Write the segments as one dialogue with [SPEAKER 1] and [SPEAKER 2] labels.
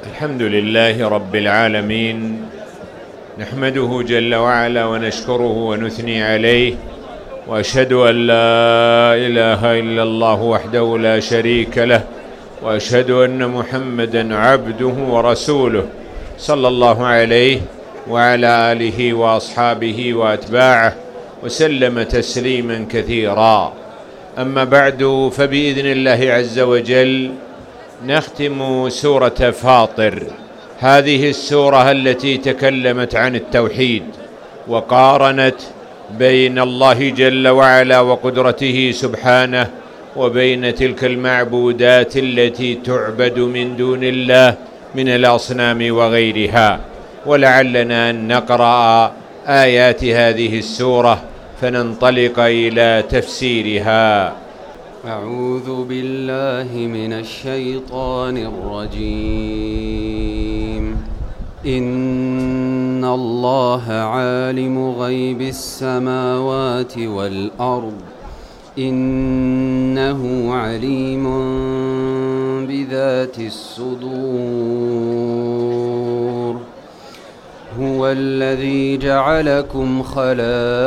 [SPEAKER 1] الحمد لله رب العالمين، نحمده جل وعلا ونشكره ونثني عليه، وأشهد أن لا إله إلا الله وحده لا شريك له، وأشهد أن محمدا عبده ورسوله صلى الله عليه وعلى آله وأصحابه وأتباعه وسلم تسليما كثيرا. أما بعد، فبإذن الله عز وجل نختم سورة فاطر، هذه السورة التي تكلمت عن التوحيد وقارنت بين الله جل وعلا وقدرته سبحانه وبين تلك المعبودات التي تعبد من دون الله من الأصنام وغيرها. ولعلنا أن نقرأ آيات هذه السورة فننطلق إلى تفسيرها.
[SPEAKER 2] أعوذ بالله من الشيطان الرجيم. إن الله عالم غيب السماوات والأرض، إنه عليم بذات الصدور. هو الذي جعلكم خلائف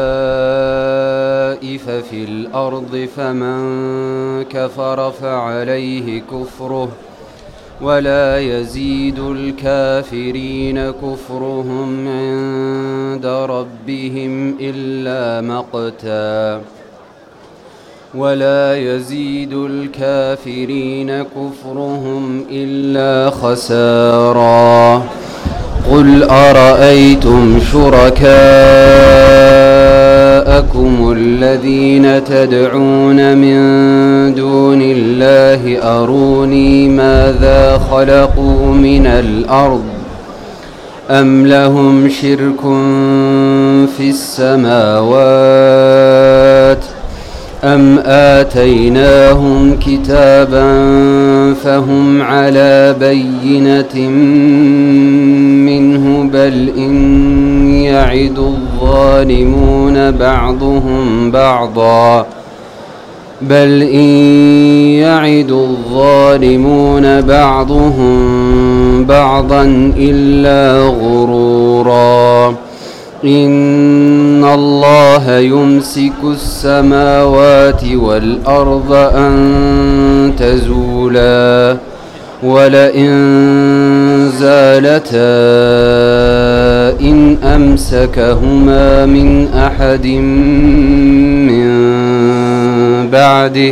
[SPEAKER 2] في الأرض، فمن كفر فعليه كفره، ولا يزيد الكافرين كفرهم عند ربهم إلا مقتا، ولا يزيد الكافرين كفرهم إلا خسارا. قل أرأيتم شركاءكم الذين تدعون من دون الله أروني ماذا خلقوا من الأرض أم لهم شرك في السماوات أم آتيناهم كتابا فهم على بينة منه، بل إن يعد الظالمون بعضهم بعضا إلا غرورا. إن الله يمسك السماوات والأرض أن تزولا، ولئن زالتا إن أمسكهما من أحد من بعده،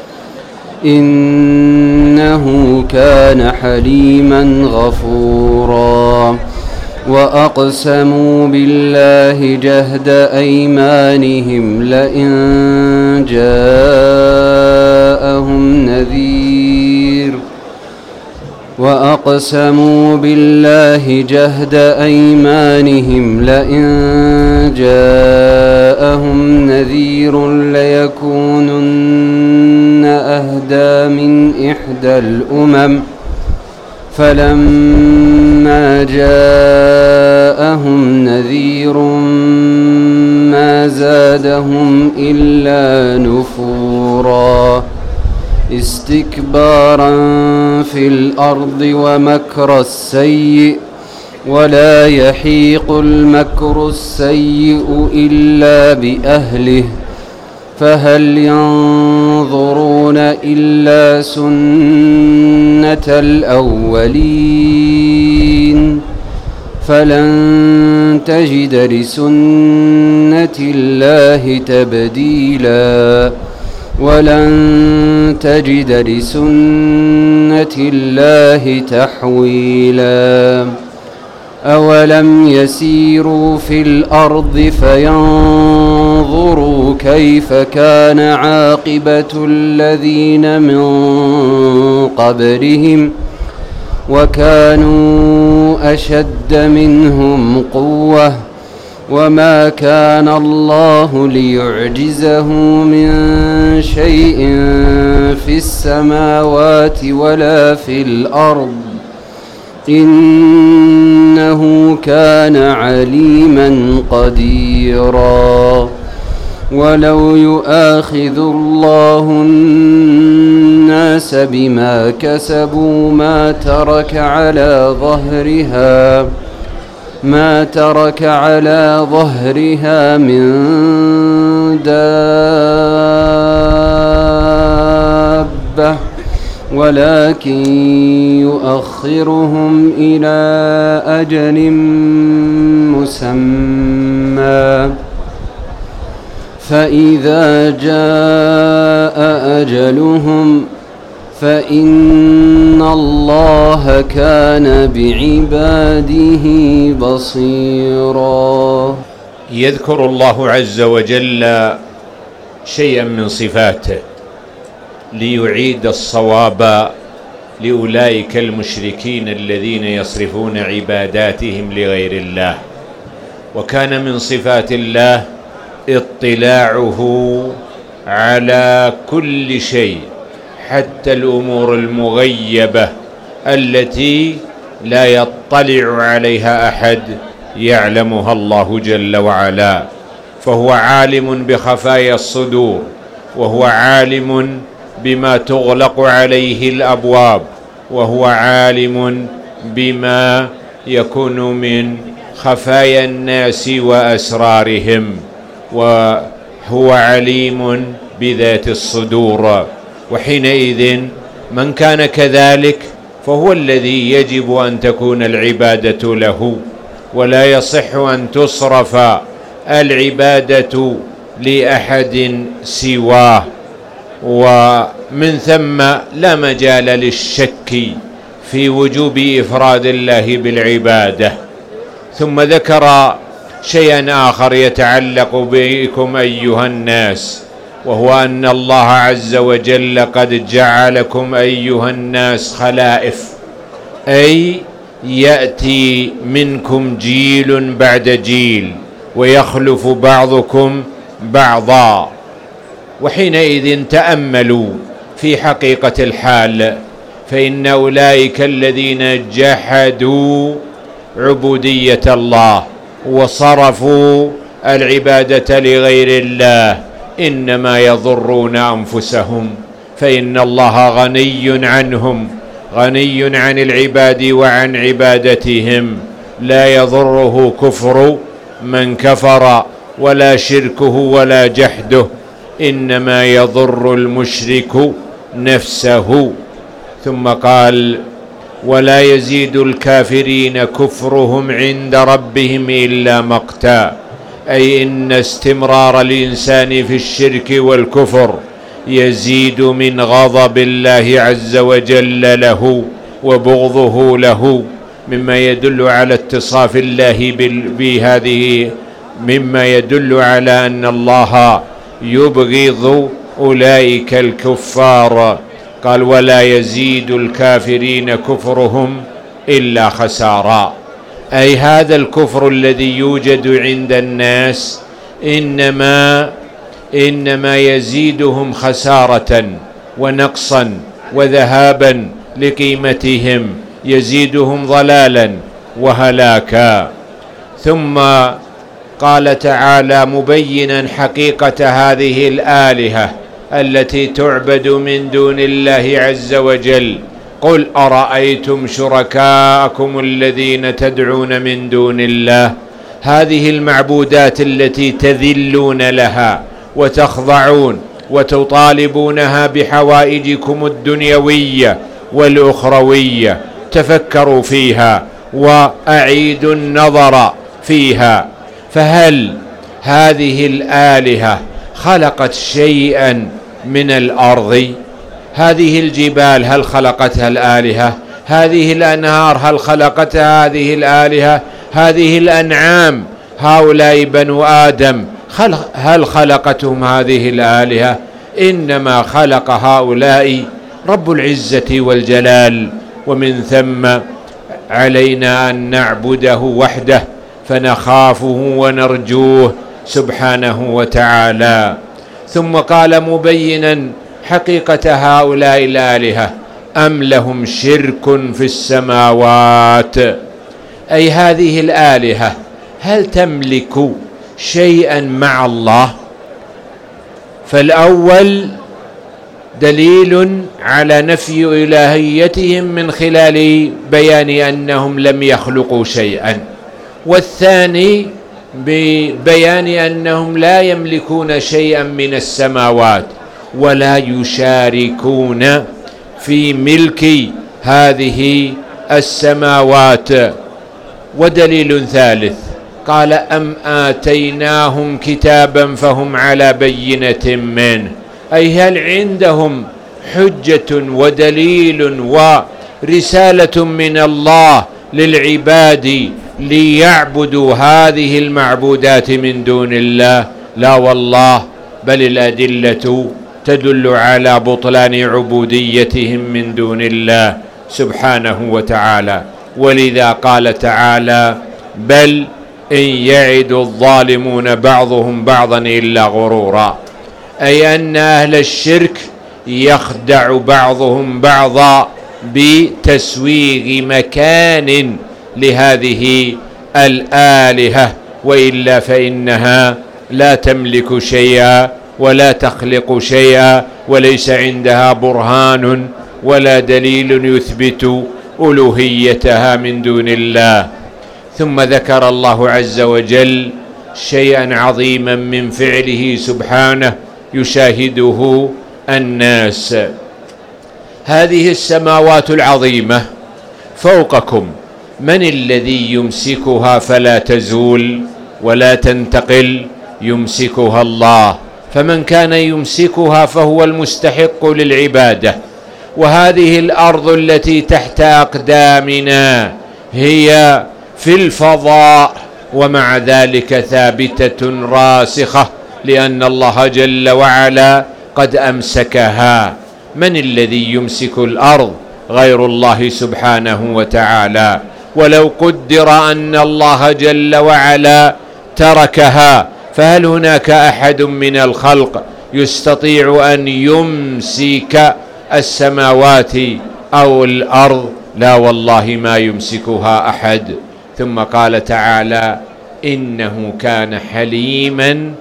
[SPEAKER 2] إنه كان حليما غفورا. وأقسموا بالله جهد أيمانهم لئن جاءهم نذير ليكونن أهدى من إحدى الأمم، فلما جاءهم نذير ما زادهم إلا نفورا، استكبارا في الأرض ومكر السيء، ولا يحيق المكر السيء إلا بأهله، فهل ينظرون إلا سنة الأولين، فلن تجد لسنة الله تبديلا، ولن تجد لسنة الله تحويلا. أولم يسيروا في الأرض فينظروا كيف كان عاقبة الذين من قبلهم، وكانوا أشد منهم قوة، وما كان الله ليعجزه من شيء في السماوات ولا في الأرض، إنه كان عليما قديرا. ولو يؤاخذ الله الناس بما كسبوا ما ترك على ظهرها من دابة ولكن يؤخرهم إلى أجل مسمى فإذا جاء أجلهم فإن الله كان بعباده بصيرا.
[SPEAKER 1] يذكر الله عز وجل شيئا من صفاته ليعيد الصواب لأولئك المشركين الذين يصرفون عباداتهم لغير الله. وكان من صفات الله اطلاعه على كل شيء حتى الأمور المغيبة التي لا يطلع عليها أحد يعلمها الله جل وعلا، فهو عالم بخفايا الصدور، وهو عالم بما تغلق عليه الأبواب، وهو عالم بما يكون من خفايا الناس وأسرارهم، وهو عليم بذات الصدور. وحينئذ من كان كذلك فهو الذي يجب أن تكون العبادة له، ولا يصح أن تصرف العبادة لأحد سواه. ومن ثم لا مجال للشك في وجوب إفراد الله بالعبادة. ثم ذكر شيئا آخر يتعلق بكم أيها الناس، وهو أن الله عز وجل قد جعلكم أيها الناس خلائف، أي يأتي منكم جيل بعد جيل ويخلف بعضكم بعضا. وحينئذ تأملوا في حقيقة الحال، فإن أولئك الذين جحدوا عبودية الله وصرفوا العبادة لغير الله إنما يضرون أنفسهم، فإن الله غني عنهم، غني عن العباد وعن عبادتهم، لا يضره كفر من كفر ولا شركه ولا جحده، إنما يضر المشرك نفسه. ثم قال: ولا يزيد الكافرين كفرهم عند ربهم إلا مقتا، أي إن استمرار الإنسان في الشرك والكفر يزيد من غضب الله عز وجل له وبغضه له، مما يدل على اتصاف الله بهذه، مما يدل على أن الله يبغض أولئك الكفار. قال: ولا يزيد الكافرين كفرهم إلا خسارا، أي هذا الكفر الذي يوجد عند الناس إنما يزيدهم خسارة ونقصا وذهابا لقيمتهم، يزيدهم ضلالا وهلاكا. ثم قال تعالى مبينا حقيقة هذه الآلهة التي تعبد من دون الله عز وجل: قل أرأيتم شركاءكم الذين تدعون من دون الله، هذه المعبودات التي تذلون لها وتخضعون وتطالبونها بحوائجكم الدنيوية والأخروية، تفكروا فيها وأعيدوا النظر فيها، فهل هذه الآلهة خلقت شيئا من الأرض؟ هذه الجبال هل خلقتها الآلهة؟ هذه الأنهار هل خلقتها هذه الآلهة؟ هذه الأنعام هؤلاء بنو آدم هل خلقتهم هذه الآلهة؟ إنما خلق هؤلاء رب العزة والجلال. ومن ثم علينا أن نعبده وحده، فنخافه ونرجوه سبحانه وتعالى. ثم قال مبينا حقيقة هؤلاء الآلهة: أم لهم شرك في السماوات، أي هذه الآلهة هل تملك شيئا مع الله؟ فالأول دليل على نفي إلهيتهم من خلال بيان أنهم لم يخلقوا شيئا، والثاني ببيان أنهم لا يملكون شيئا من السماوات ولا يشاركون في ملك هذه السماوات. ودليل ثالث قال أم آتيناهم كتابا فهم على بينة منه، أي هل عندهم حجة ودليل ورسالة من الله للعباد ليعبدوا هذه المعبودات من دون الله؟ لا والله، بل الأدلة تدل على بطلان عبوديتهم من دون الله سبحانه وتعالى. ولذا قال تعالى بل إن يعد الظالمون بعضهم بعضا إلا غرورا، أي أن أهل الشرك يخدع بعضهم بعضا بتسويغ مكان لهذه الآلهة، وإلا فإنها لا تملك شيئا ولا تخلق شيئا، وليس عندها برهان ولا دليل يثبت ألوهيتها من دون الله. ثم ذكر الله عز وجل شيئا عظيما من فعله سبحانه يشاهده الناس. هذه السماوات العظيمة فوقكم من الذي يمسكها فلا تزول ولا تنتقل؟ يمسكها الله، فمن كان يمسكها فهو المستحق للعبادة. وهذه الأرض التي تحت أقدامنا هي في الفضاء، ومع ذلك ثابتة راسخة لأن الله جل وعلا قد أمسكها. من الذي يمسك الأرض غير الله سبحانه وتعالى؟ ولو قدر أن الله جل وعلا تركها فهل هناك أحد من الخلق يستطيع أن يمسك السماوات أو الأرض؟ لا والله ما يمسكها أحد. ثم قال تعالى إنه كان حليما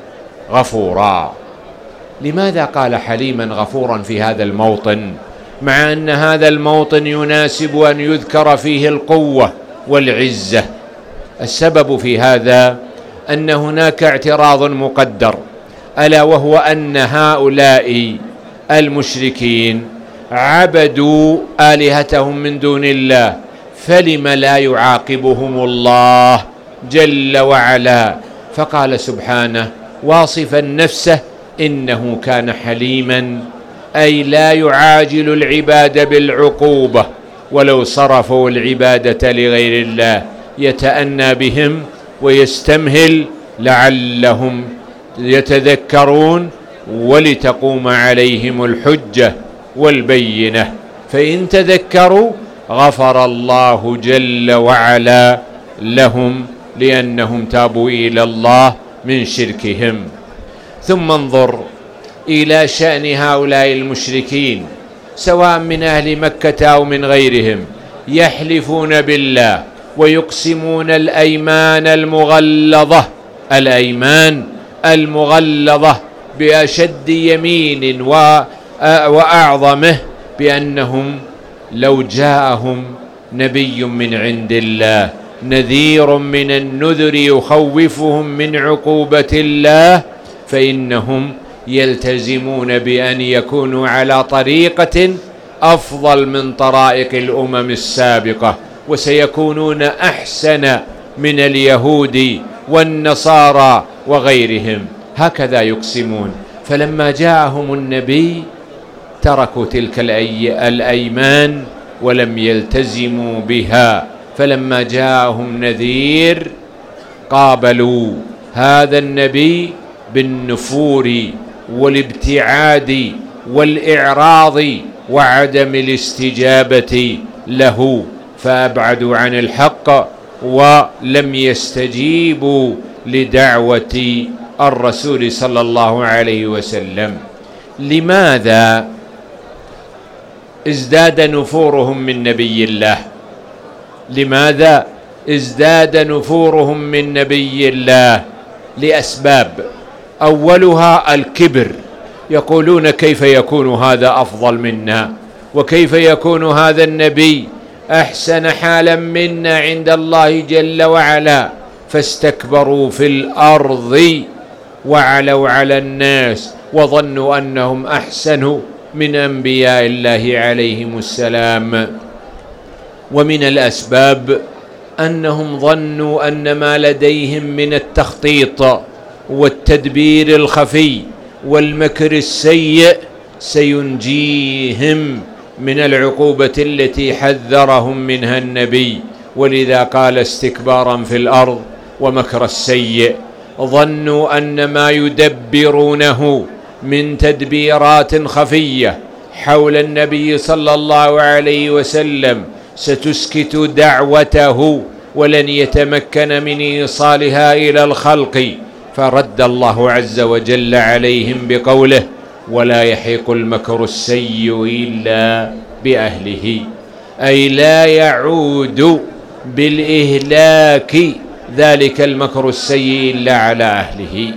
[SPEAKER 1] غفورا. لماذا قال حليما غفورا في هذا الموطن، مع أن هذا الموطن يناسب أن يذكر فيه القوة والعزة؟ السبب في هذا أن هناك اعتراض مقدر، ألا وهو أن هؤلاء المشركين عبدوا آلهتهم من دون الله، فلم لا يعاقبهم الله جل وعلا؟ فقال سبحانه واصفا نفسه إنه كان حليما، أي لا يعاجل العباد بالعقوبة، ولو صرفوا العبادة لغير الله يتأنى بهم ويستمهل لعلهم يتذكرون ولتقوم عليهم الحجة والبينة، فإن تذكروا غفر الله جل وعلا لهم لأنهم تابوا إلى الله من شركهم. ثم انظر إلى شأن هؤلاء المشركين سواء من أهل مكة أو من غيرهم، يحلفون بالله ويقسمون الأيمان المغلظة بأشد يمين وأعظمه بأنهم لو جاءهم نبي من عند الله نذير من النذر يخوفهم من عقوبة الله فإنهم يلتزمون بأن يكونوا على طريقة أفضل من طرائق الأمم السابقة، وسيكونون أحسن من اليهود والنصارى وغيرهم، هكذا يقسمون. فلما جاءهم النبي تركوا تلك الأيمان ولم يلتزموا بها، فلما جاءهم نذير قابلوا هذا النبي بالنفور والابتعاد والإعراض وعدم الاستجابة له، فأبعدوا عن الحق ولم يستجيبوا لدعوة الرسول صلى الله عليه وسلم. لماذا ازداد نفورهم من نبي الله؟ لماذا ازداد نفورهم من نبي الله؟ لأسباب، أولها الكبر يقولون كيف يكون هذا أفضل منا، وكيف يكون هذا النبي أحسن حالا منا عند الله جل وعلا، فاستكبروا في الأرض وعلوا على الناس وظنوا أنهم أحسن من أنبياء الله عليهم السلام. ومن الأسباب أنهم ظنوا أن ما لديهم من التخطيط والتدبير الخفي والمكر السيء سينجيهم من العقوبة التي حذرهم منها النبي، ولذا قال استكبارا في الأرض ومكر السيء. ظنوا أن ما يدبرونه من تدبيرات خفية حول النبي صلى الله عليه وسلم ستسكت دعوته ولن يتمكن من إيصالها إلى الخلق، فرد الله عز وجل عليهم بقوله ولا يحيق المكر السيء إلا بأهله، أي لا يعود بالإهلاك ذلك المكر السيء إلا على أهله.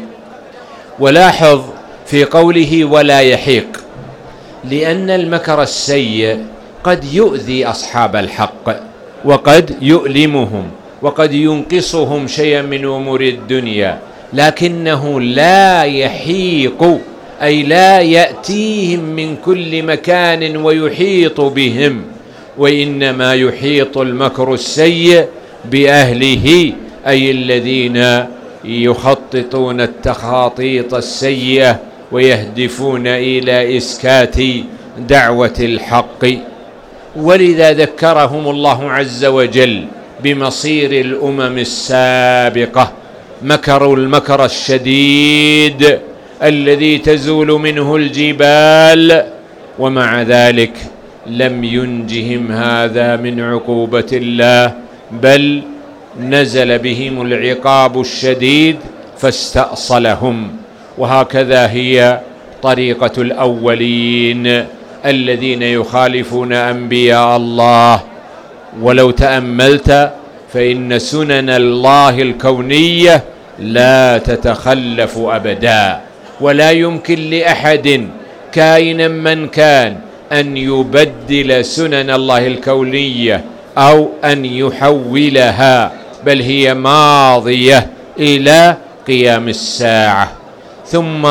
[SPEAKER 1] ولاحظ في قوله ولا يحيق، لأن المكر السيء قد يؤذي أصحاب الحق وقد يؤلمهم وقد ينقصهم شيئا من أمور الدنيا، لكنه لا يحيق أي لا يأتيهم من كل مكان ويحيط بهم، وإنما يحيط المكر السيء بأهله، أي الذين يخططون التخاطيط السيئة ويهدفون إلى إسكات دعوة الحق. ولذا ذكرهم الله عز وجل بمصير الأمم السابقة، مكروا المكر الشديد الذي تزول منه الجبال، ومع ذلك لم ينجهم هذا من عقوبة الله، بل نزل بهم العقاب الشديد فاستأصلهم. وهكذا هي طريقة الأولين الذين يخالفون أنبياء الله. ولو تأملت فإن سنن الله الكونية لا تتخلف أبدا، ولا يمكن لأحد كائنا من كان أن يبدل سنن الله الكونية أو أن يحولها، بل هي ماضية إلى قيام الساعة. ثم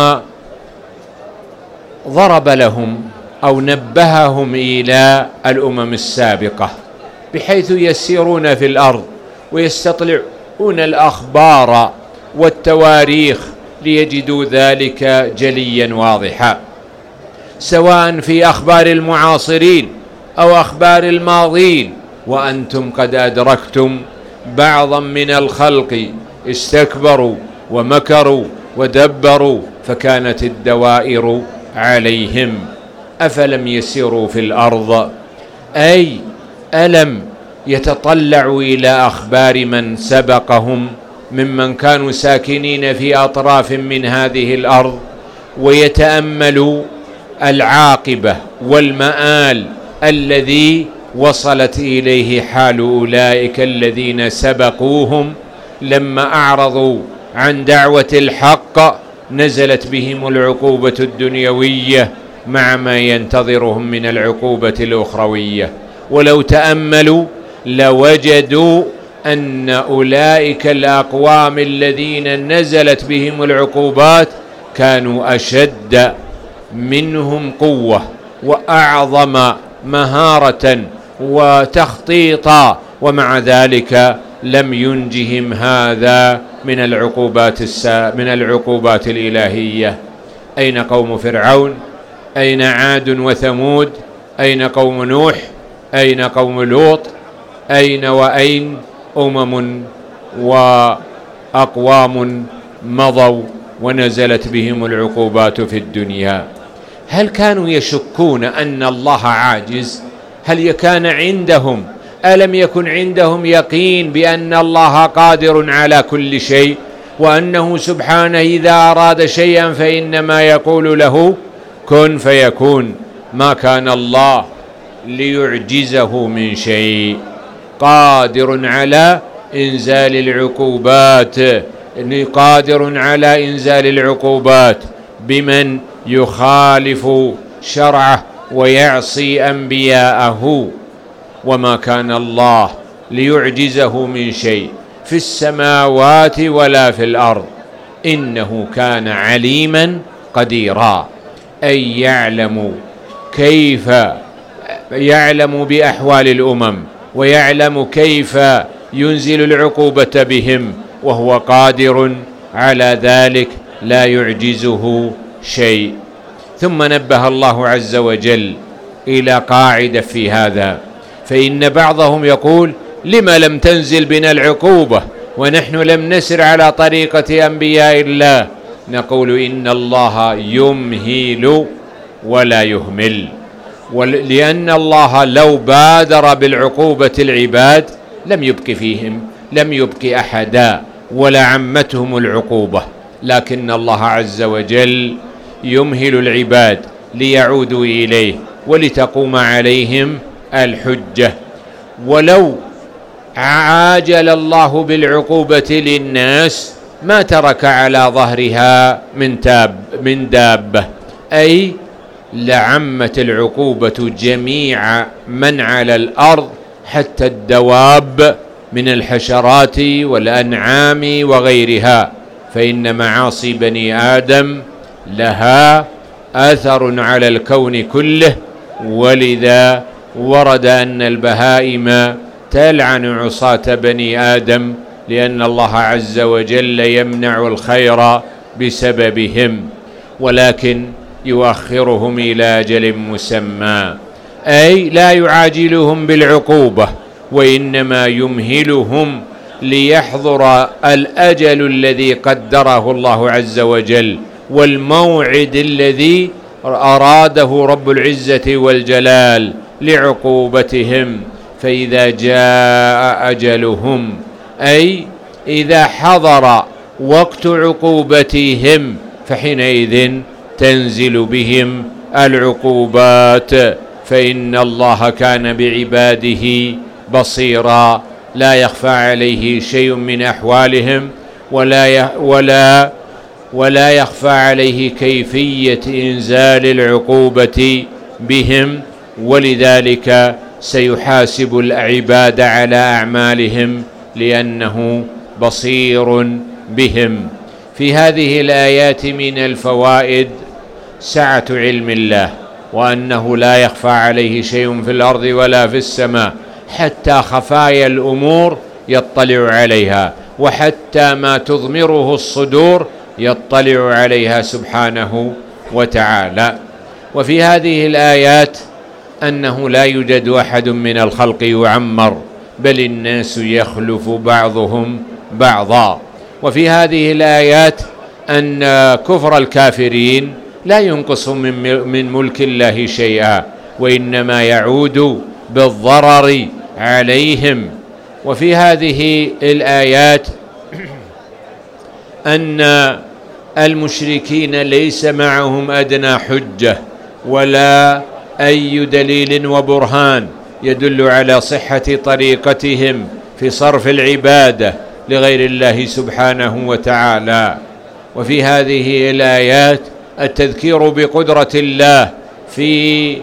[SPEAKER 1] ضرب لهم أو نبههم إلى الأمم السابقة بحيث يسيرون في الأرض ويستطلعون الأخبار والتواريخ ليجدوا ذلك جليا واضحا، سواء في أخبار المعاصرين أو أخبار الماضين. وأنتم قد أدركتم بعضا من الخلق استكبروا ومكروا ودبروا فكانت الدوائر عليهم. أفلم يسيروا في الأرض، أي ألم يتطلعوا إلى أخبار من سبقهم ممن كانوا ساكنين في أطراف من هذه الأرض، ويتأملوا العاقبة والمآل الذي وصلت إليه حال أولئك الذين سبقوهم لما أعرضوا عن دعوة الحق، نزلت بهم العقوبة الدنيوية مع ما ينتظرهم من العقوبة الأخروية. ولو تأملوا لوجدوا أن أولئك الأقوام الذين نزلت بهم العقوبات كانوا أشد منهم قوة وأعظم مهارة وتخطيطا، ومع ذلك لم ينجهم هذا من العقوبات الإلهية. أين قوم فرعون؟ أين عاد وثمود؟ أين قوم نوح؟ أين قوم لوط؟ أين وأين أمم وأقوام مضوا ونزلت بهم العقوبات في الدنيا؟ هل كانوا يشكون أن الله عاجز؟ هل كان عندهم ألم يكن عندهم يقين بأن الله قادر على كل شيء، وأنه سبحانه إذا أراد شيئا فإنما يقول له كن فيكون؟ ما كان الله ليعجزه من شيء، قادر على إنزال العقوبات، قادر على إنزال العقوبات بمن يخالف شرعه ويعصي أنبياءه. وما كان الله ليعجزه من شيء في السماوات ولا في الأرض، إنه كان عليما قديرا، أي يعلم بأحوال الأمم، ويعلم كيف ينزل العقوبة بهم، وهو قادر على ذلك لا يعجزه شيء. ثم نبه الله عز وجل إلى قاعدة في هذا، فإن بعضهم يقول: لما لم تنزل بنا العقوبة ونحن لم نسر على طريقة أنبياء الله؟ نقول: إن الله يمهل ولا يهمل، لأن الله لو بادر بالعقوبة العباد لم يبق أحدا ولا عمتهم العقوبة، لكن الله عز وجل يمهل العباد ليعودوا إليه ولتقوم عليهم الحجة. ولو عاجل الله بالعقوبة للناس ما ترك على ظهرها من دابة، أي لعمت العقوبة جميع من على الأرض حتى الدواب من الحشرات والأنعام وغيرها، فإن معاصي بني آدم لها أثر على الكون كله، ولذا ورد أن البهائم تلعن عصاة بني آدم، لأن الله عز وجل يمنع الخير بسببهم، ولكن يؤخرهم إلى أجل مسمى، أي لا يعاجلهم بالعقوبة، وإنما يمهلهم ليحضر الأجل الذي قدره الله عز وجل، والموعد الذي أراده رب العزة والجلال لعقوبتهم. فإذا جاء أجلهم، أي إذا حضر وقت عقوبتهم، فحينئذ تنزل بهم العقوبات، فإن الله كان بعباده بصيرا، لا يخفى عليه شيء من أحوالهم، ولا يخفى عليه كيفية إنزال العقوبة بهم، ولذلك سيحاسب العباد على أعمالهم لأنه بصير بهم. في هذه الآيات من الفوائد سعة علم الله، وأنه لا يخفى عليه شيء في الأرض ولا في السماء، حتى خفايا الأمور يطلع عليها، وحتى ما تضمره الصدور يطلع عليها سبحانه وتعالى. وفي هذه الآيات أنه لا يوجد أحد من الخلق يعمر، بل الناس يخلف بعضهم بعضا. وفي هذه الآيات أن كفر الكافرين لا ينقص من ملك الله شيئا، وإنما يعود بالضرر عليهم. وفي هذه الآيات أن المشركين ليس معهم أدنى حجة ولا أي دليل وبرهان يدل على صحة طريقتهم في صرف العبادة لغير الله سبحانه وتعالى. وفي هذه الآيات التذكير بقدرة الله في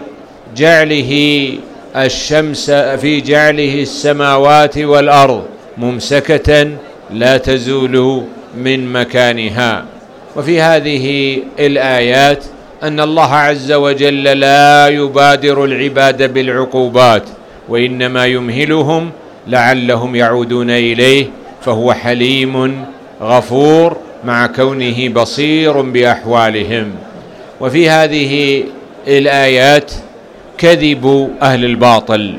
[SPEAKER 1] جعله السماوات والأرض ممسكة لا تزول من مكانها. وفي هذه الآيات أن الله عز وجل لا يبادر العباد بالعقوبات، وإنما يمهلهم لعلهم يعودون إليه، فهو حليم غفور مع كونه بصير بأحوالهم. وفي هذه الآيات كذب أهل الباطل،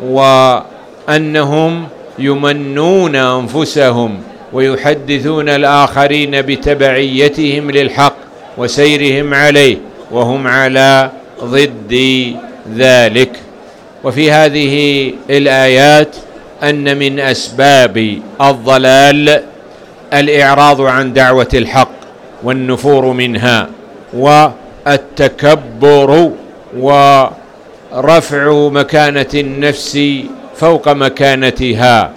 [SPEAKER 1] وأنهم يمنون أنفسهم ويحدثون الآخرين بتبعيتهم للحق وسيرهم عليه، وهم على ضد ذلك. وفي هذه الآيات أن من أسباب الضلال الإعراض عن دعوة الحق والنفور منها، والتكبر ورفع مكانة النفس فوق مكانتها.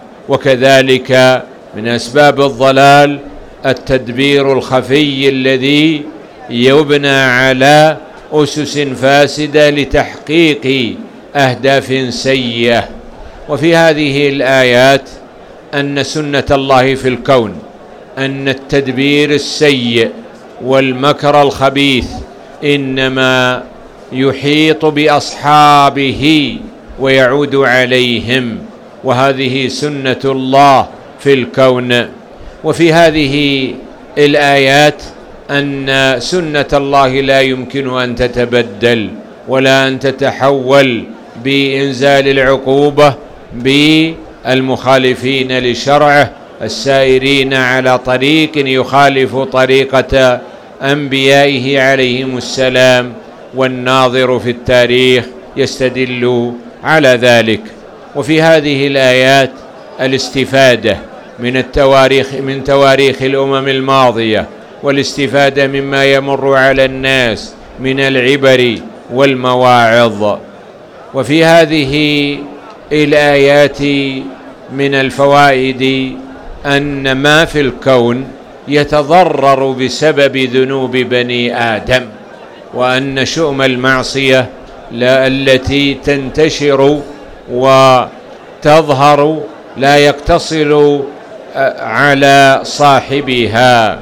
[SPEAKER 1] وكذلك من أسباب الضلال التدبير الخفي الذي يبنى على أسس فاسدة لتحقيق أهداف سيئة. وفي هذه الآيات أن سنة الله في الكون أن التدبير السيء والمكر الخبيث إنما يحيط بأصحابه ويعود عليهم، وهذه سنة الله في الكون. وفي هذه الآيات أن سنة الله لا يمكن أن تتبدل ولا أن تتحول بإنزال العقوبة بالمخالفين لشرعه السائرين على طريق يخالف طريقة أنبيائه عليهم السلام، والناظر في التاريخ يستدل على ذلك. وفي هذه الآيات الاستفادة من تواريخ الأمم الماضية، والاستفادة مما يمر على الناس من العبر والمواعظ. وفي هذه الآيات من الفوائد أن ما في الكون يتضرر بسبب ذنوب بني آدم، وأن شؤم المعصية التي تنتشر وتظهر لا يقتصر على صاحبها.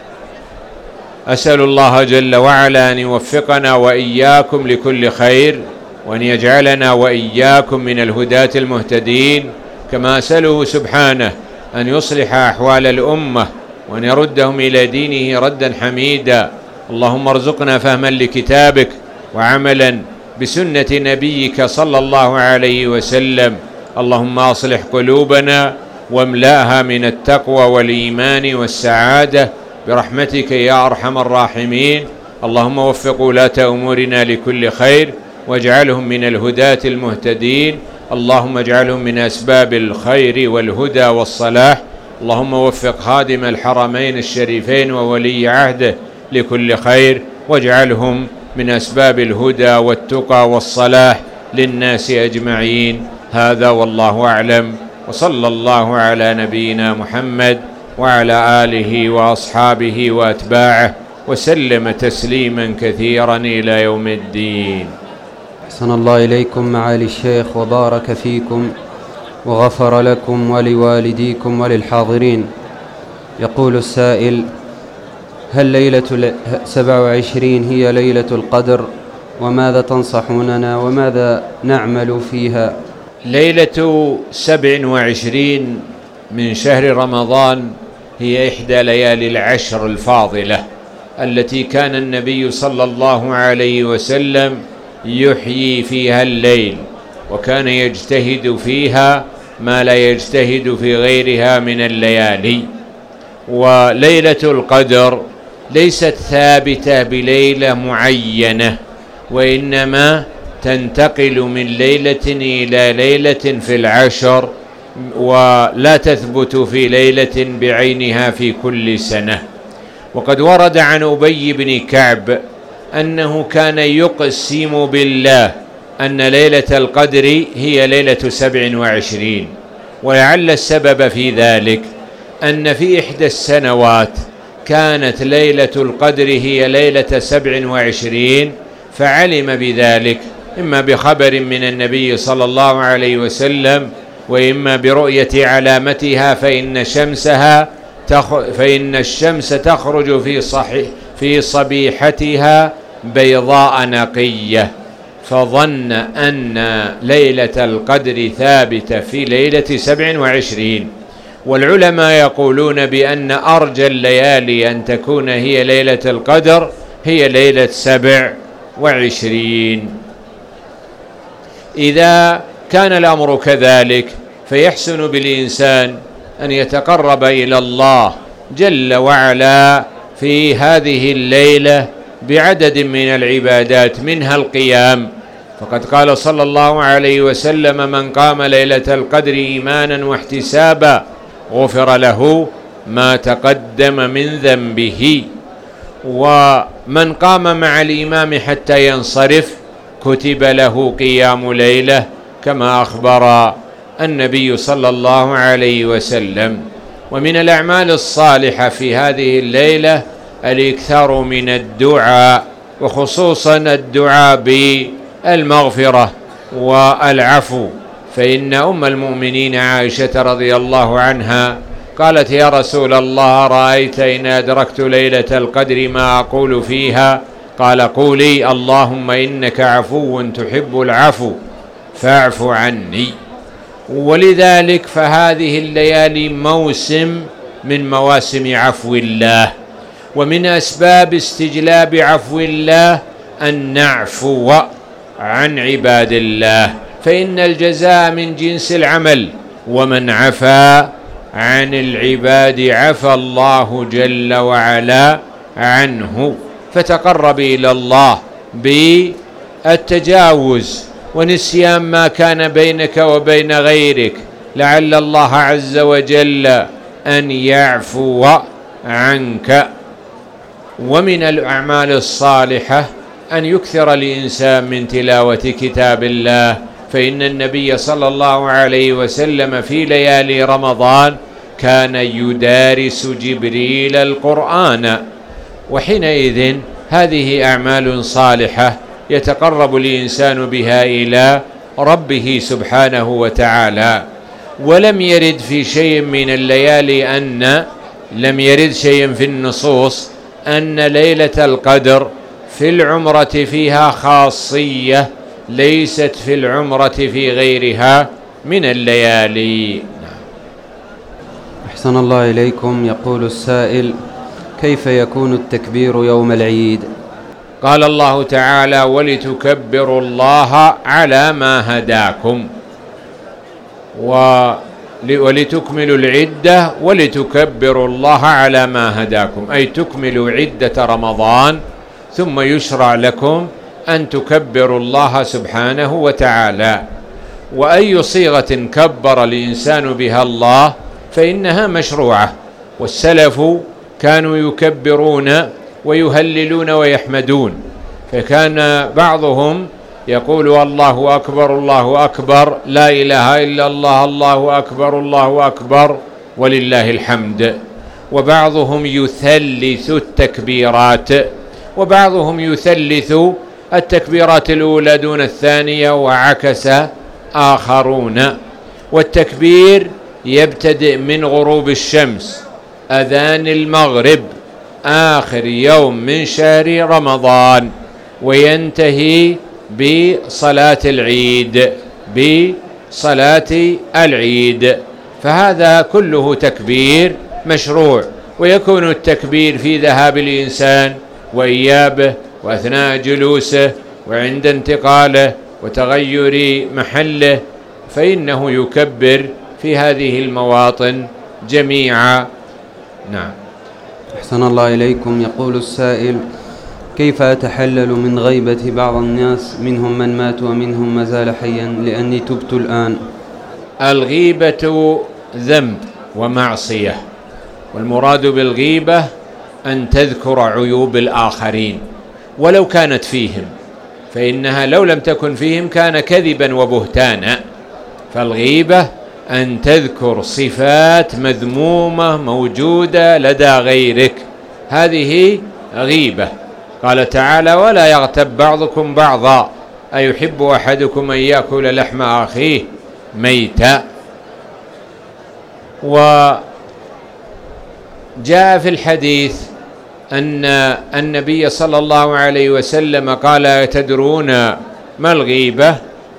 [SPEAKER 1] أسأل الله جل وعلا أن يوفقنا وإياكم لكل خير، وأن يجعلنا وإياكم من الهداة المهتدين، كما أسأله سبحانه أن يصلح أحوال الأمة وأن يردهم إلى دينه ردا حميدا. اللهم ارزقنا فهما لكتابك وعملا بسنة نبيك صلى الله عليه وسلم. اللهم أصلح قلوبنا واملأها من التقوى والإيمان والسعادة برحمتك يا أرحم الراحمين. اللهم وفق ولاة أمورنا لكل خير واجعلهم من الهداة المهتدين. اللهم اجعلهم من أسباب الخير والهدى والصلاح. اللهم وفق خادم الحرمين الشريفين وولي عهده لكل خير، واجعلهم من أسباب الهدى والتقى والصلاح للناس أجمعين. هذا والله أعلم، وصلى الله على نبينا محمد وعلى آله وأصحابه وأتباعه وسلم تسليما كثيرا إلى يوم الدين.
[SPEAKER 2] أحسن الله إليكم معالي الشيخ وبارك فيكم وغفر لكم ولوالديكم وللحاضرين. يقول السائل: هل ليلة 27 هي ليلة القدر؟ وماذا تنصحوننا وماذا نعمل فيها؟
[SPEAKER 1] ليلة 27 من شهر رمضان هي إحدى ليالي العشر الفاضلة التي كان النبي صلى الله عليه وسلم يحيي فيها الليل، وكان يجتهد فيها ما لا يجتهد في غيرها من الليالي. وليلة القدر ليست ثابتة بليلة معينة، وإنما تنتقل من ليلة إلى ليلة في العشر، ولا تثبت في ليلة بعينها في كل سنة. وقد ورد عن أبي بن كعب أنه كان يقسم بالله أن ليلة القدر هي ليلة 27، ولعل السبب في ذلك أن في إحدى السنوات كانت ليلة القدر هي ليلة 27، فعلم بذلك إما بخبر من النبي صلى الله عليه وسلم، وإما برؤية علامتها، فإن الشمس تخرج في صبيحتها بيضاء نقية، فظن أن ليلة القدر ثابتة في ليلة 27. والعلماء يقولون بأن أرجى الليالي أن تكون هي ليلة القدر هي ليلة 27. إذا كان الأمر كذلك فيحسن بالإنسان أن يتقرب إلى الله جل وعلا في هذه الليلة بعدد من العبادات، منها القيام. فقد قال صلى الله عليه وسلم: من قام ليلة القدر إيمانا واحتسابا غفر له ما تقدم من ذنبه. ومن قام مع الإمام حتى ينصرف كتب له قيام ليلة، كما أخبر النبي صلى الله عليه وسلم. ومن الأعمال الصالحة في هذه الليلة الإكثار من الدعاء، وخصوصا الدعاء بالمغفرة والعفو. فإن أم المؤمنين عائشة رضي الله عنها قالت: يا رسول الله، رأيت إن أدركت ليلة القدر ما أقول فيها؟ قال: قولي: اللهم إنك عفو تحب العفو فاعف عني. ولذلك فهذه الليالي موسم من مواسم عفو الله، ومن أسباب استجلاب عفو الله أن نعفو عن عباد الله، فإن الجزاء من جنس العمل، ومن عفا عن العباد عفى الله جل وعلا عنه. فتقرب إلى الله بالتجاوز ونسيان ما كان بينك وبين غيرك، لعل الله عز وجل أن يعفو عنك. ومن الأعمال الصالحة أن يكثر الإنسان من تلاوة كتاب الله، فإن النبي صلى الله عليه وسلم في ليالي رمضان كان يدارس جبريل القرآن، وحينئذ هذه أعمال صالحة يتقرب الإنسان بها إلى ربه سبحانه وتعالى. ولم يرد في شيء من الليالي لم يرد شيء في النصوص أن ليلة القدر في العمرة فيها خاصية ليست في العمرة في غيرها من الليالي.
[SPEAKER 2] أحسن الله إليكم. يقول السائل: كيف يكون التكبير يوم العيد؟
[SPEAKER 1] قال الله تعالى: ولتكبروا الله على ما هداكم ولتكملوا العدة ولتكبروا الله على ما هداكم، أي تكملوا عدة رمضان ثم يشرع لكم أن تكبروا الله سبحانه وتعالى. وأي صيغة كبر الإنسان بها الله فإنها مشروعة، والسلف كانوا يكبرون ويهللون ويحمدون، فكان بعضهم يقول: الله أكبر الله أكبر، لا إله إلا الله، الله أكبر الله أكبر ولله الحمد. وبعضهم يثلث التكبيرات، وبعضهم يثلث التكبيرات الأولى دون الثانية، وعكس آخرون. والتكبير يبتدئ من غروب الشمس، أذان المغرب آخر يوم من شهر رمضان، وينتهي بصلاة العيد. فهذا كله تكبير مشروع. ويكون التكبير في ذهاب الإنسان وإيابه، وأثناء جلوسه، وعند انتقاله، وتغير محله، فإنه يكبر في هذه المواطن جميعا. نعم.
[SPEAKER 2] أحسن الله إليكم. يقول السائل: كيف أتحلل من غيبة بعض الناس، منهم من مات ومنهم ما زال حيا، لأني تبت الآن؟
[SPEAKER 1] الغيبة ذنب ومعصية، والمراد بالغيبة أن تذكر عيوب الآخرين ولو كانت فيهم، فإنها لو لم تكن فيهم كان كذبا وبهتانا. فالغيبة أن تذكر صفات مذمومة موجودة لدى غيرك، هذه غيبة. قال تعالى: ولا يغتب بعضكم بعضا أيحب أحدكم أن يأكل لحم أخيه ميتا. وجاء في الحديث أن النبي صلى الله عليه وسلم قال: تدرون ما الغيبة؟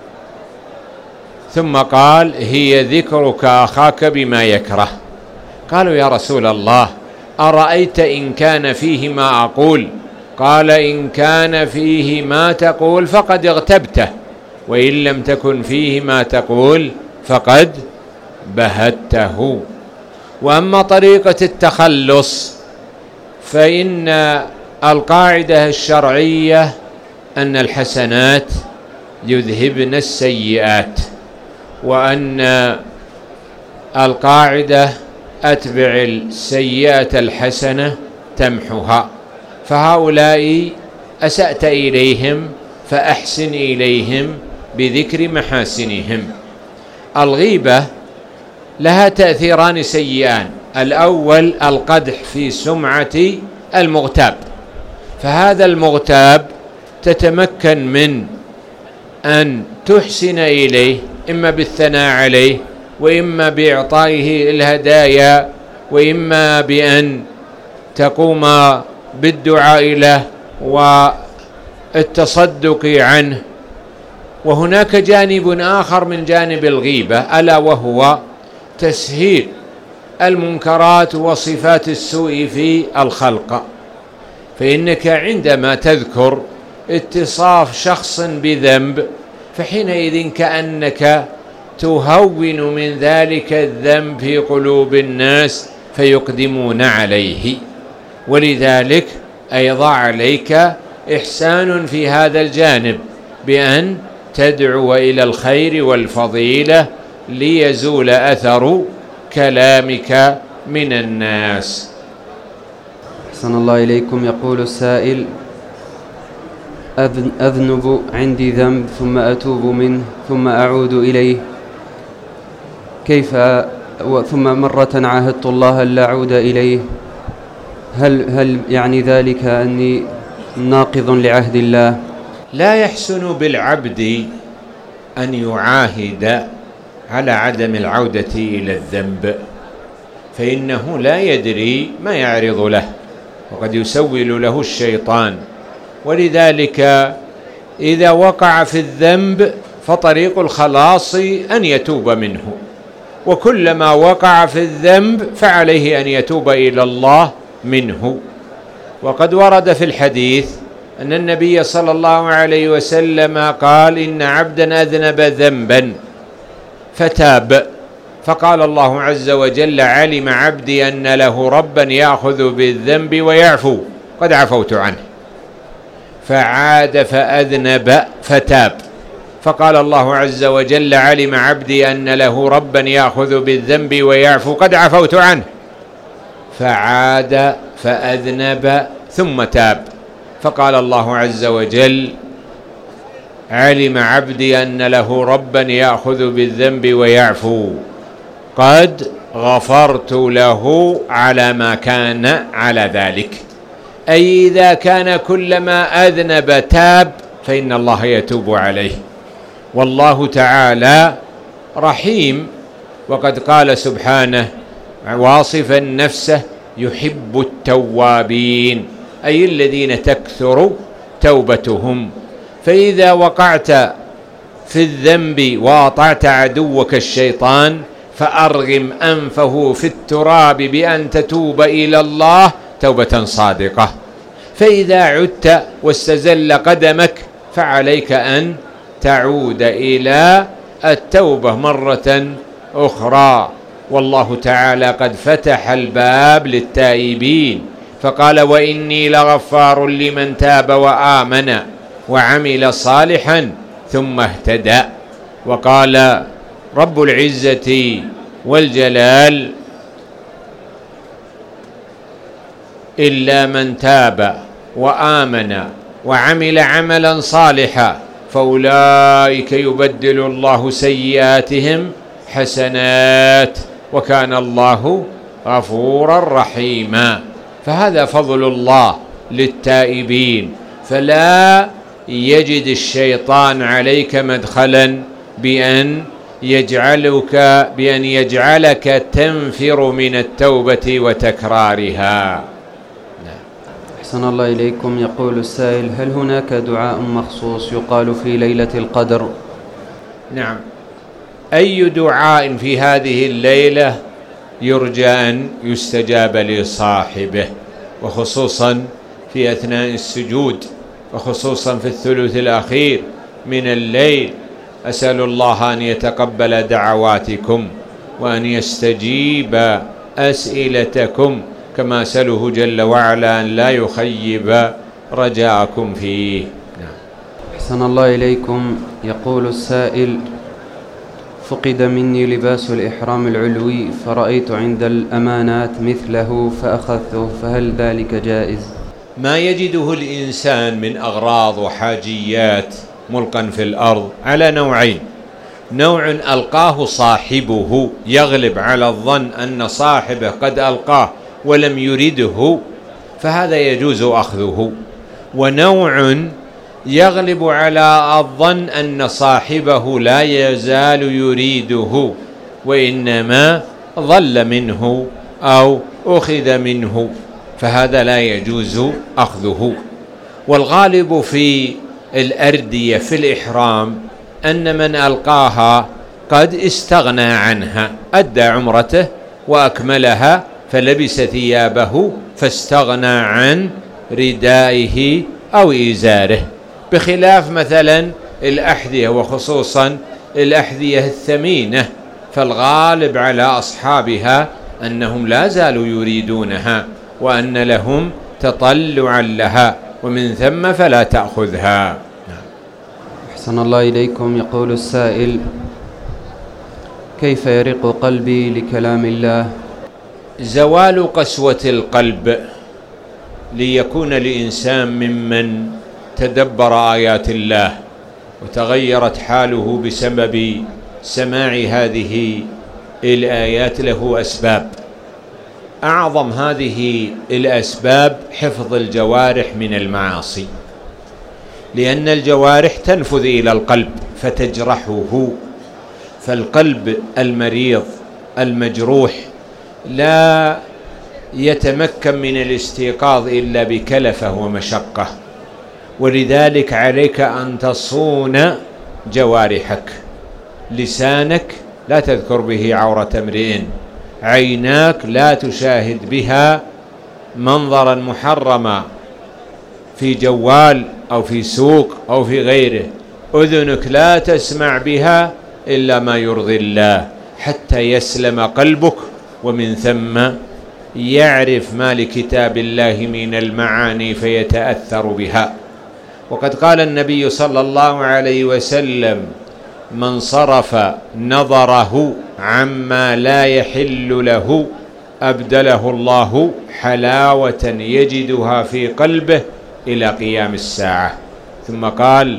[SPEAKER 1] ثم قال: هي ذكرك أخاك بما يكره. قالوا: يا رسول الله، أرأيت إن كان فيه ما أقول؟ قال: إن كان فيه ما تقول فقد اغتبته، وإن لم تكن فيه ما تقول فقد بهته. وأما طريقة التخلص فإن القاعدة الشرعية أن الحسنات يذهبن السيئات، وأن القاعدة أتبع السيئة الحسنة تمحها. فهؤلاء أسأت إليهم فأحسن إليهم بذكر محاسنهم. الغيبة لها تأثيران سيئان: الأول القدح في سمعة المغتاب. فهذا المغتاب تتمكن من أن تحسن إليه، إما بالثناء عليه، وإما بإعطائه الهدايا، وإما بأن تقوم بالدعاء له والتصدق عنه. وهناك جانب آخر من جانب الغيبة، ألا وهو تسهيل المنكرات وصفات السوء في الخلق. فإنك عندما تذكر اتصاف شخص بذنب، فحينئذ كأنك تهون من ذلك الذنب في قلوب الناس فيقدمون عليه. ولذلك أيضا عليك إحسان في هذا الجانب، بأن تدعو إلى الخير والفضيلة ليزول أثر كلامك من الناس.
[SPEAKER 2] أحسن الله إليكم. يقول السائل: أذنب عندي ذنب ثم أتوب منه ثم أعود إليه، كيف ثم مرة عاهدت الله ألا أعود إليه، هل يعني ذلك أني ناقض لعهد الله؟
[SPEAKER 1] لا يحسن بالعبد أن يعاهد على عدم العودة إلى الذنب، فإنه لا يدري ما يعرض له، وقد يسول له الشيطان. ولذلك إذا وقع في الذنب فطريق الخلاص أن يتوب منه، وكلما وقع في الذنب فعليه أن يتوب إلى الله منه. وقد ورد في الحديث أن النبي صلى الله عليه وسلم قال: إن عبدا أذنب ذنبا فتاب، فقال الله عز وجل: علم عبدي أن له ربا يأخذ بالذنب ويعفو، قد عفوت عنه. فعاد فأذنب فتاب، فقال الله عز وجل: علم عبدي أن له ربا يأخذ بالذنب ويعفو، قد عفوت عنه. فعاد فأذنب ثم تاب، فقال الله عز وجل: علم عبدي أن له ربا يأخذ بالذنب ويعفو، قد غفرت له على ما كان على ذلك. أي إذا كان كلما أذنب تاب فإن الله يتوب عليه. والله تعالى رحيم، وقد قال سبحانه واصفا نفسه: يحب التوابين، أي الذين تكثر توبتهم. فإذا وقعت في الذنب وأطعت عدوك الشيطان فأرغم أنفه في التراب بأن تتوب إلى الله توبة صادقة. فإذا عدت واستزل قدمك فعليك أن تعود إلى التوبة مرة أخرى. والله تعالى قد فتح الباب للتائبين، فقال: وإني لغفار لمن تاب وآمن وعمل صالحا ثم اهتدى. وقال رب العزة والجلال: إلا من تاب وآمن وعمل عملا صالحا فأولئك يبدل الله سيئاتهم حسنات وكان الله غفورا رحيما. فهذا فضل الله للتائبين، فلا يجد الشيطان عليك مدخلا بأن يجعلك تنفر من التوبة وتكرارها.
[SPEAKER 2] أحسن الله إليكم. يقول السائل: هل هناك دعاء مخصوص يقال في ليلة القدر؟
[SPEAKER 1] نعم، أي دعاء في هذه الليلة يرجى أن يستجاب لصاحبه، وخصوصا في أثناء السجود، وخصوصا في الثلث الأخير من الليل. أسأل الله أن يتقبل دعواتكم وأن يستجيب أسئلتكم، كما أسأله جل وعلا أن لا يخيب رجاءكم فيه.
[SPEAKER 2] أحسن الله إليكم. يقول السائل: فقد مني لباس الإحرام العلوي فرأيت عند الأمانات مثله فأخذته، فهل ذلك جائز؟
[SPEAKER 1] ما يجده الإنسان من أغراض وحاجيات ملقا في الأرض على نوعين: نوع ألقاه صاحبه يغلب على الظن أن صاحبه قد ألقاه ولم يرده فهذا يجوز أخذه. ونوع يغلب على الظن أن صاحبه لا يزال يريده وإنما ضل منه أو أخذ منه، فهذا لا يجوز أخذه. والغالب في الأردية في الإحرام أن من ألقاها قد استغنى عنها، أدى عمرته وأكملها فلبس ثيابه فاستغنى عن ردائه أو إزاره، بخلاف مثلا الأحذية وخصوصا الأحذية الثمينة، فالغالب على أصحابها أنهم لا زالوا يريدونها وأن لهم تطلعا لها، ومن ثم فلا تأخذها.
[SPEAKER 2] أحسن الله إليكم. يقول السائل: كيف يرق قلبي لكلام الله؟
[SPEAKER 1] زوال قسوة القلب ليكون الإنسان ممن تدبر آيات الله وتغيرت حاله بسبب سماع هذه الآيات له أسباب. أعظم هذه الأسباب حفظ الجوارح من المعاصي، لأن الجوارح تنفذ إلى القلب فتجرحه، فالقلب المريض المجروح لا يتمكن من الاستيقاظ إلا بكلفة ومشقة، ولذلك عليك أن تصون جوارحك. لسانك لا تذكر به عورة امرئ، عيناك لا تشاهد بها منظرا محرما في جوال أو في سوق أو في غيره، أذنك لا تسمع بها إلا ما يرضي الله، حتى يسلم قلبك ومن ثم يعرف ما لكتاب الله من المعاني فيتأثر بها. وقد قال النبي صلى الله عليه وسلم: من صرف نظره عما لا يحل له أبدله الله حلاوة يجدها في قلبه إلى قيام الساعة. ثم قال: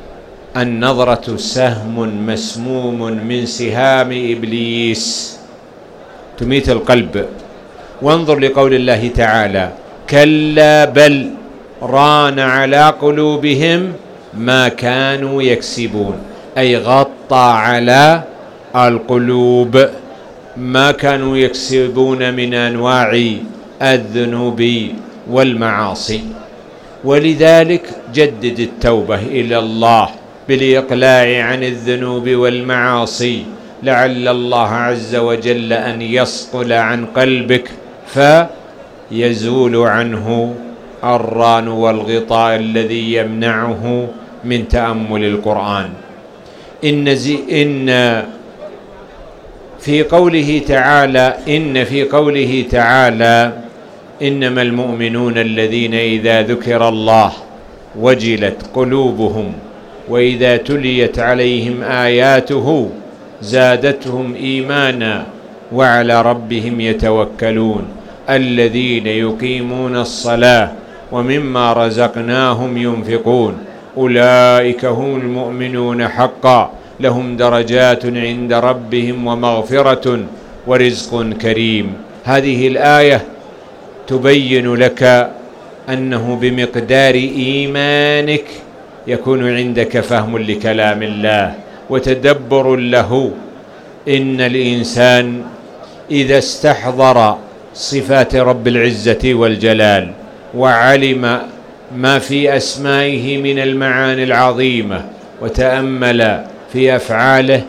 [SPEAKER 1] النظرة سهم مسموم من سهام إبليس، تميت القلب. وانظر لقول الله تعالى: كلا بل ران على قلوبهم ما كانوا يكسبون، أي غطى على القلوب ما كانوا يكسبون من أنواع الذنوب والمعاصي. ولذلك جدد التوبة إلى الله بالإقلاع عن الذنوب والمعاصي، لعل الله عز وجل أن يصقل عن قلبك فيزول عنه الران والغطاء الذي يمنعه من تأمل القرآن. إن في قوله تعالى إنما المؤمنون الذين إذا ذكر الله وجلت قلوبهم وإذا تليت عليهم آياته زادتهم إيمانا وعلى ربهم يتوكلون الذين يقيمون الصلاة ومما رزقناهم ينفقون أولئك هم المؤمنون حقا لهم درجات عند ربهم ومغفرة ورزق كريم. هذه الآية تبين لك أنه بمقدار إيمانك يكون عندك فهم لكلام الله وتدبر له. إن الإنسان إذا استحضر صفات رب العزة والجلال وعلم ما في أسمائه من المعاني العظيمة وتأمل في أفعاله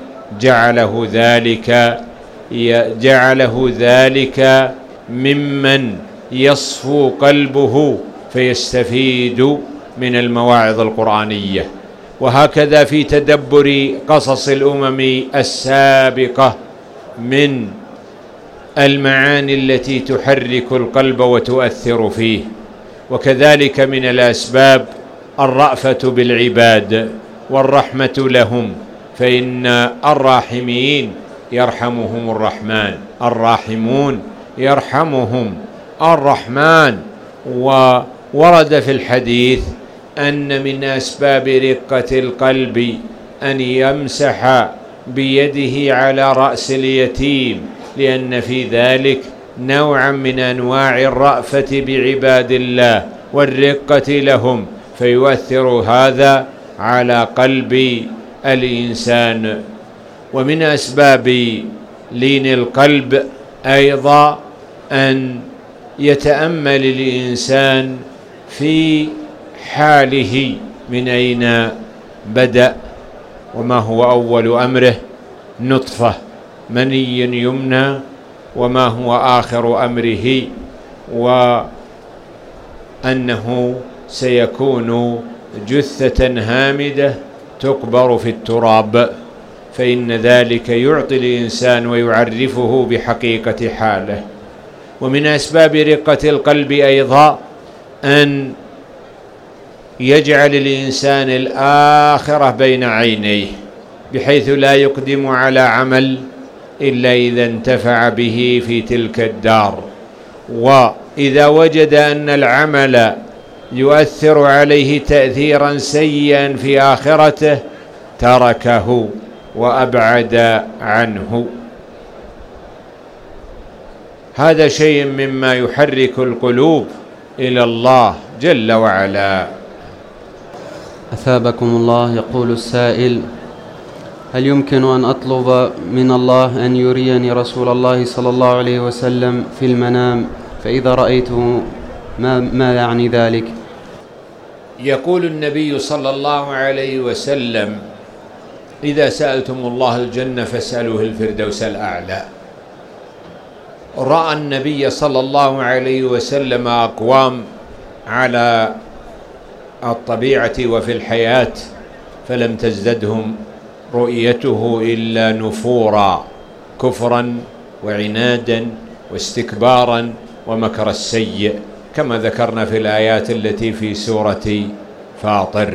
[SPEAKER 1] جعله ذلك ممن يصفو قلبه فيستفيد من المواعظ القرآنية. وهكذا في تدبر قصص الأمم السابقة من المعاني التي تحرك القلب وتؤثر فيه. وكذلك من الأسباب الرأفة بالعباد والرحمة لهم، فإن الراحمين يرحمهم الرحمن، الراحمون يرحمهم الرحمن. وورد في الحديث أن من أسباب رقة القلب أن يمسح بيده على رأس اليتيم، لأن في ذلك نوعا من أنواع الرأفة بعباد الله والرقة لهم، فيؤثر هذا على قلب الإنسان. ومن أسباب لين القلب أيضا أن يتأمل الإنسان في حاله، من أين بدأ، وما هو أول أمره نطفة مني يمنى، وما هو آخر أمره، وأنه سيكون جثة هامدة تقبر في التراب، فإن ذلك يعطي الإنسان ويعرفه بحقيقة حاله. ومن أسباب رقة القلب أيضا أن يجعل الإنسان الآخرة بين عينيه، بحيث لا يقدم على عمل إلا إذا انتفع به في تلك الدار، وإذا وجد أن العمل يؤثر عليه تأثيرا سيئا في آخرته تركه وأبعد عنه. هذا شيء مما يحرك القلوب إلى الله جل وعلا.
[SPEAKER 2] أثابكم الله. يقول السائل: هل يمكن أن أطلب من الله أن يريني رسول الله صلى الله عليه وسلم في المنام، فإذا رأيته ما يعني ذلك؟
[SPEAKER 1] يقول النبي صلى الله عليه وسلم: إذا سألتم الله الجنة فاسألوه الفردوس الأعلى. رأى النبي صلى الله عليه وسلم أقوام على الطبيعة وفي الحياة فلم تزددهم رؤيته إلا نفورا، كفرا وعنادا واستكبارا ومكر السيء، كما ذكرنا في الآيات التي في سورة فاطر.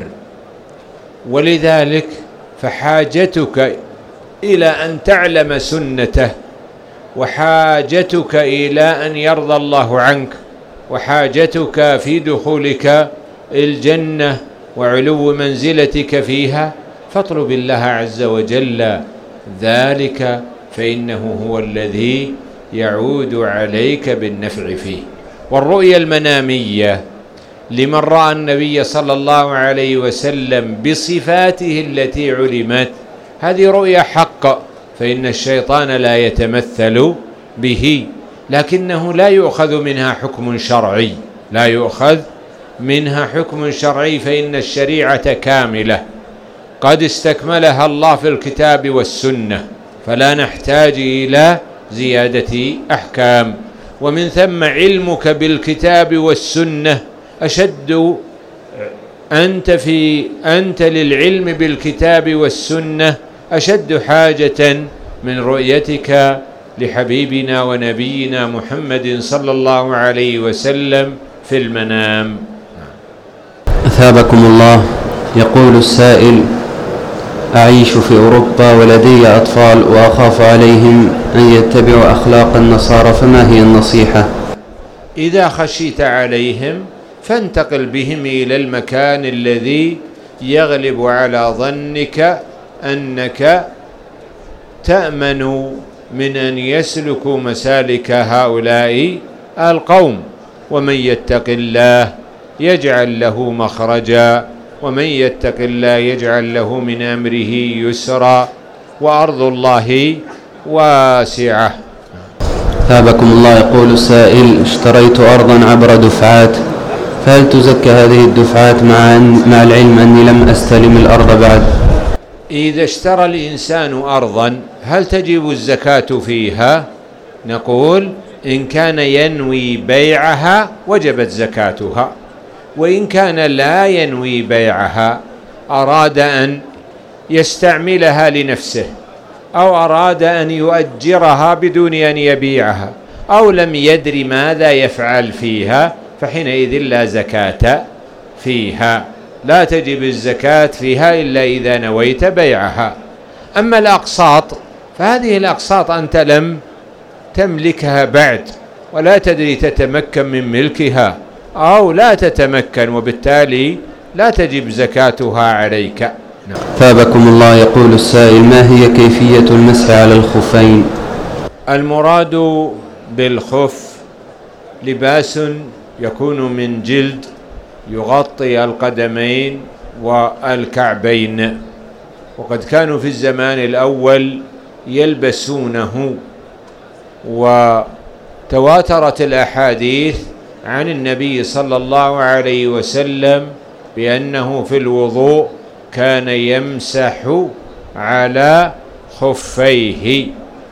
[SPEAKER 1] ولذلك فحاجتك إلى أن تعلم سنته، وحاجتك إلى أن يرضى الله عنك، وحاجتك في دخولك الجنة وعلو منزلتك فيها، فاطلب الله عز وجل ذلك، فإنه هو الذي يعود عليك بالنفع فيه. والرؤيا المنامية لمن رأى النبي صلى الله عليه وسلم بصفاته التي علمت، هذه رؤيا حق، فإن الشيطان لا يتمثل به، لكنه لا يؤخذ منها حكم شرعي، لا يؤخذ منها حكم شرعي، فإن الشريعة كاملة قد استكملها الله في الكتاب والسنة، فلا نحتاج إلى زيادة أحكام. ومن ثم علمك بالكتاب والسنة أشد، أنت للعلم بالكتاب والسنة أشد حاجة من رؤيتك لحبيبنا ونبينا محمد صلى الله عليه وسلم في المنام.
[SPEAKER 2] أثابكم الله. يقول السائل: أعيش في أوروبا ولدي أطفال وأخاف عليهم أن يتبعوا أخلاق النصارى، فما هي النصيحة؟
[SPEAKER 1] إذا خشيت عليهم فانتقل بهم إلى المكان الذي يغلب على ظنك أنك تأمن من أن يسلكوا مسالك هؤلاء القوم. ومن يتق الله يجعل له مخرجا، ومن يتق الله يجعل له من أمره يسرا، وأرض الله واسعة.
[SPEAKER 2] ثابكم الله. يقول السائل: اشتريت أرضا عبر دفعات، فهل تزكى هذه الدفعات مع العلم أني لم أستلم الأرض بعد؟
[SPEAKER 1] إذا اشترى الإنسان أرضا هل تجب الزكاة فيها؟ نقول: إن كان ينوي بيعها وجبت زكاتها، وإن كان لا ينوي بيعها، أراد أن يستعملها لنفسه، أو أراد أن يؤجرها بدون أن يبيعها، أو لم يدر ماذا يفعل فيها، فحينئذ لا زكاة فيها، لا تجب الزكاة فيها إلا إذا نويت بيعها. أما الأقساط فهذه الأقساط أنت لم تملكها بعد، ولا تدري تتمكن من ملكها أو لا تتمكن، وبالتالي لا تجب زكاتها عليك.
[SPEAKER 2] ثابكم الله. يقول السائل: ما هي كيفية المسح على الخفين؟
[SPEAKER 1] المراد بالخف لباس يكون من جلد يغطي القدمين والكعبين، وقد كانوا في الزمان الأول يلبسونه، وتواترت الأحاديث عن النبي صلى الله عليه وسلم بأنه في الوضوء كان يمسح على خفيه.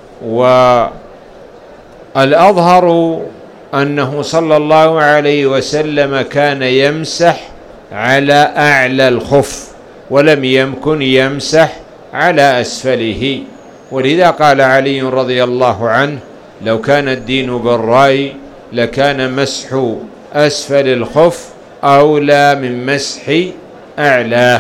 [SPEAKER 1] والأظهر أنه صلى الله عليه وسلم كان يمسح على أعلى الخف ولم يمكن يمسح على أسفله، ولذا قال علي رضي الله عنه: لو كان الدين بالرأي لكان مسح أسفل الخف أولى من مسح أعلاه.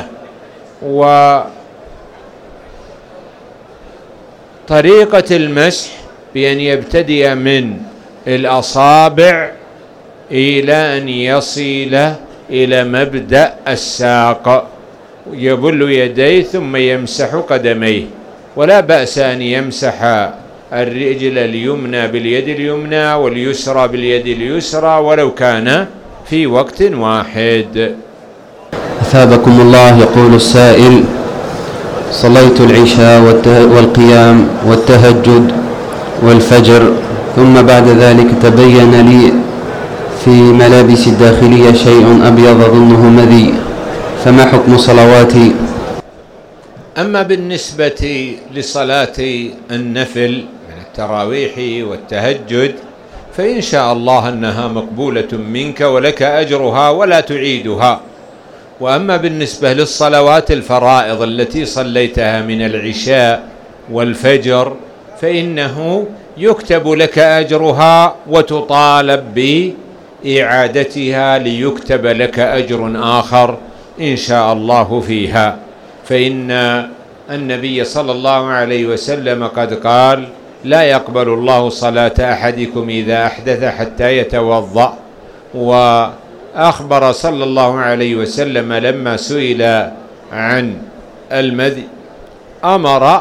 [SPEAKER 1] وطريقة المسح بأن يبتدئ من الأصابع إلى أن يصل إلى مبدأ الساق، يبل يديه ثم يمسح قدميه، ولا بأس أن يمسح الرجل اليمنى باليد اليمنى واليسرى باليد اليسرى ولو كان في وقت واحد.
[SPEAKER 2] أثابكم الله. يقول السائل: صليت العشاء والقيام والتهجد والفجر، ثم بعد ذلك تبين لي في ملابس الداخلية شيء أبيض أظنه مذي، فما حكم صلواتي؟
[SPEAKER 1] أما بالنسبة لصلاة النفل من التراويح والتهجد فإن شاء الله أنها مقبولة منك ولك أجرها ولا تعيدها. وأما بالنسبة للصلوات الفرائض التي صليتها من العشاء والفجر فإنه يكتب لك أجرها وتطالب بإعادتها ليكتب لك أجر آخر إن شاء الله فيها، فإن النبي صلى الله عليه وسلم قد قال: لا يقبل الله صلاة أحدكم إذا أحدث حتى يتوضأ. وأخبر صلى الله عليه وسلم لما سئل عن المذي أمر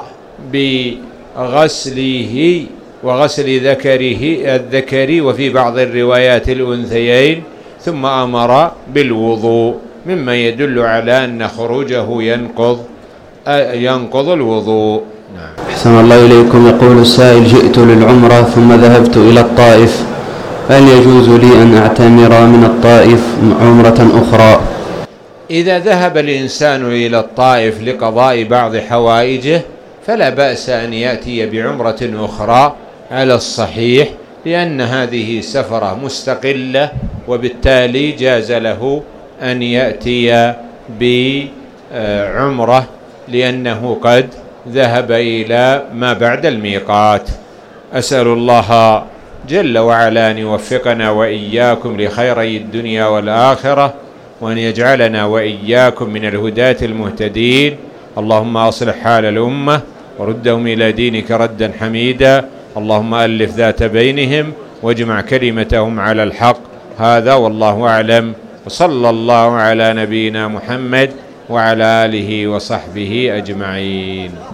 [SPEAKER 1] بغسله وغسل الذكر وفي بعض الروايات الأنثيين، ثم أمر بالوضوء، مما يدل على أن خروجه ينقض الوضوء.
[SPEAKER 2] نعم. أحسن الله إليكم. يقول السائل: جئت للعمرة ثم ذهبت إلى الطائف، هل يجوز لي أن أعتمر من الطائف عمرة أخرى؟
[SPEAKER 1] إذا ذهب الإنسان إلى الطائف لقضاء بعض حوائجه فلا بأس أن يأتي بعمرة أخرى على الصحيح، لأن هذه سفرة مستقلة، وبالتالي جاز له أن يأتي بعمرة لأنه قد ذهب إلى ما بعد الميقات. أسأل الله جل وعلا أن يوفقنا وإياكم لخيري الدنيا والآخرة، وأن يجعلنا وإياكم من الهداة المهتدين. اللهم أصلح حال الأمة وردهم إلى دينك ردا حميدا. اللهم ألف ذات بينهم واجمع كلمتهم على الحق. هذا والله أعلم، وصلى الله على نبينا محمد وعلى آله وصحبه أجمعين.